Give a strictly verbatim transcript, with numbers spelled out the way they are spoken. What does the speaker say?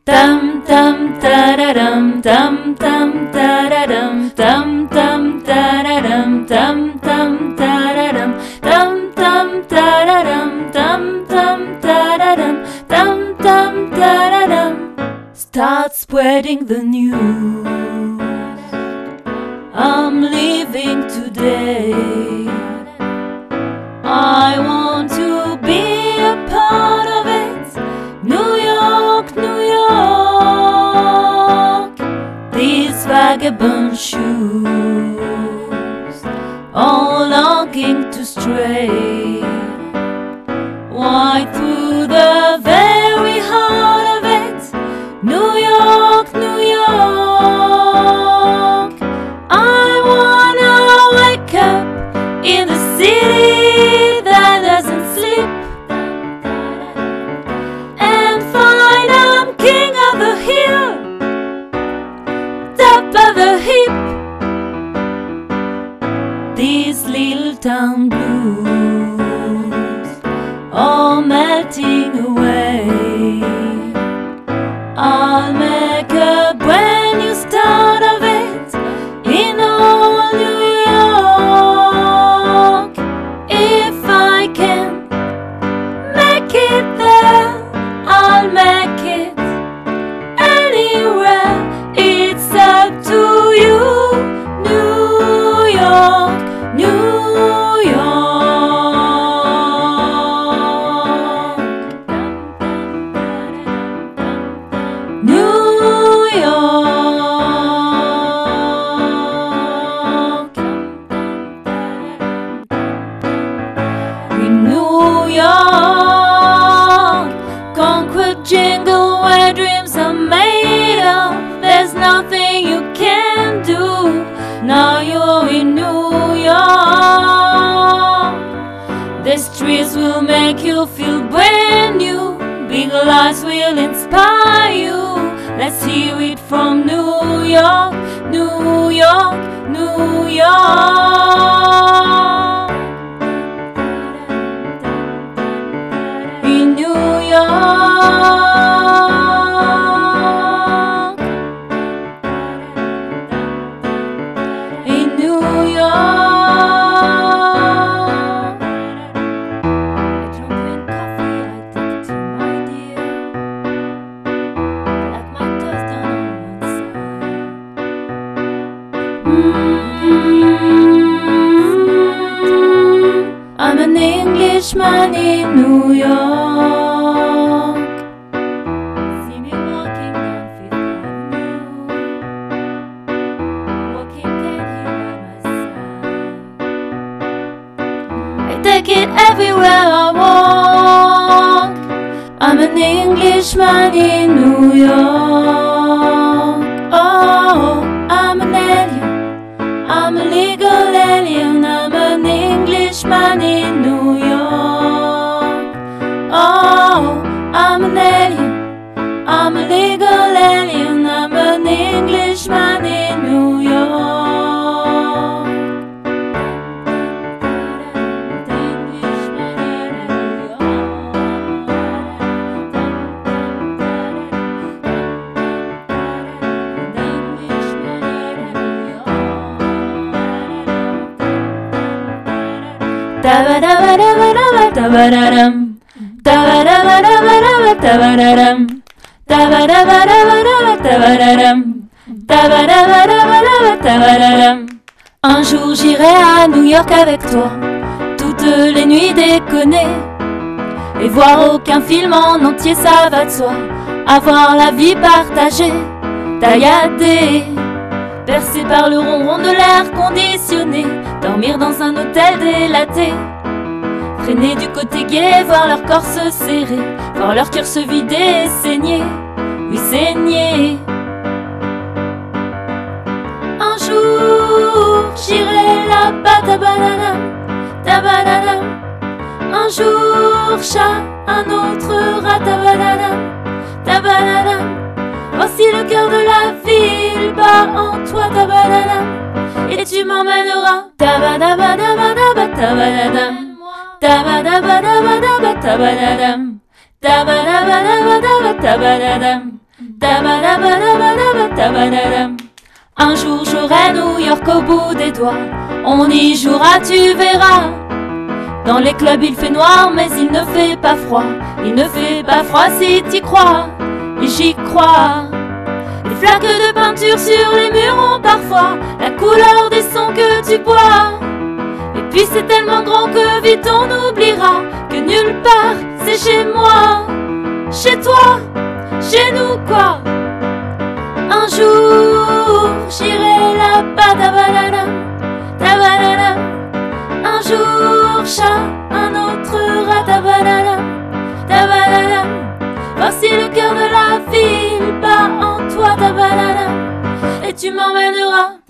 Tam tam tararam, tam tam tararam, tam tam tararam, tam tam tararam, tam tam tararam, tam tam tararam, tam tam tararam. Start spreading the news. I'm leaving today. I want to be a part of it. New York, New York. These vagabond shoes, all longing to stray right through the very heart of it. New York, New York. I wanna wake up in the city that doesn't sleep and find I'm king of the hill, top of the heap. These little town blues all melting away. I'll make a brand new start of it in all New York. If I can make it there, I'll make it anywhere. It's up to you, New York, New York. New York. In New York, Concord jingle where dreams are made of. There's nothing you can do. Now you're in New York. The streets will make you feel brand new. Big lights will inspire you. Let's hear it from New York, New York, New York. In New York. In New York. I don't drink coffee, I take it to my dear. Like my toast down on one side. Mm-hmm. I'm an Englishman in New York. See me walking down Fifth Avenue, walking can hear by my side. I take it everywhere I walk. I'm an Englishman in New York. Oh, I'm an alien. I'm a legal alien. I'm an Englishman in New York. Oh, I'm an alien. I'm a legal alien. I'm an Englishman in New York. Tabadabadabadabadabadaram, tabadabadabadabadabadaram, tabadabadabadabadabadaram, tabadabadabadabadabadaram. Un jour j'irai à New York avec toi, toutes les nuits déconner, et voir aucun film en entier, ça va de soi. Avoir la vie partagée, tailladée, percé par le ronron de l'air conditionné, dormir dans un hôtel délaté, traîner du côté gay, voir leur corps se serrer, voir leur cœur se vider et saigner, oui saigner. Un jour j'irai là-bas, tabananam, tabananam. Un jour chat, un autre rat, tabananam, tabananam. Voici le cœur de la ville bat en toi, tabananam, et tu m'emmèneras, tabanabadabadaba, tabanadam, tabanabadabadaba, tabanadam, tabanabadabadaba, tabanadam, Tabadabadabadaba, tabadadam. Un jour j'aurai New York au bout des doigts. On y jouera, tu verras. Dans les clubs il fait noir mais il ne fait pas froid. Il ne fait pas froid si t'y crois. Et j'y crois. Les flaques de peinture sur les murs ont parfois la couleur des sons que tu bois. Et puis c'est tellement grand que vite on oubliera que nulle part c'est chez moi. Chez toi, chez nous quoi. Un jour j'irai là-bas, tabaladam, tabaladam. Un jour chat, un autre rat, tabaladam, tabaladam. Voir si le cœur de la ville bat en toi, tabaladam. Et tu m'emmèneras